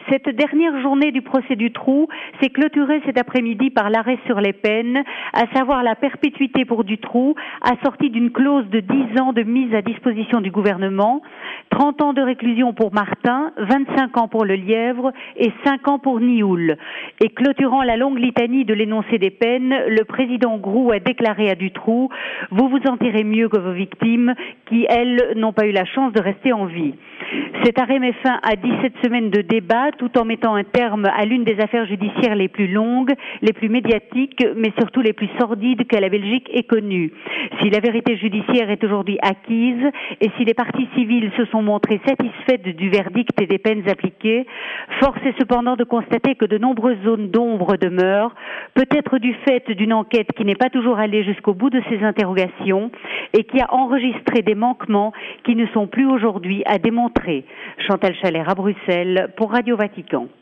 Cette dernière journée du procès du Dutroux s'est clôturée cet après-midi par l'arrêt sur les peines, à savoir la perpétuité pour Dutroux, assortie d'une clause de 10 ans de mise à disposition du gouvernement, 30 ans de réclusion pour Martin, 25 ans pour Le Lièvre et 5 ans pour Nioul. Et clôturant la longue litanie de l'énoncé des peines, le président Groult a déclaré à Dutroux « Vous vous en tirez mieux que vos victimes, qui, elles, n'ont pas eu la chance de rester en vie ». Cet arrêt met fin à 17 semaines de débat, tout en mettant un terme à l'une des affaires judiciaires les plus longues, les plus médiatiques, mais surtout les plus sordides que la Belgique ait connues. Si la vérité judiciaire est aujourd'hui acquise, et si les parties civiles se sont montrées satisfaites du verdict et des peines appliquées, force est cependant de constater que de nombreuses zones d'ombre demeurent, peut-être du fait d'une enquête qui n'est pas toujours allée jusqu'au bout de ses interrogations et qui a enregistré des manquements qui ne sont plus aujourd'hui à démontrer. Chantal Chalère à Bruxelles pour Radio Vatican.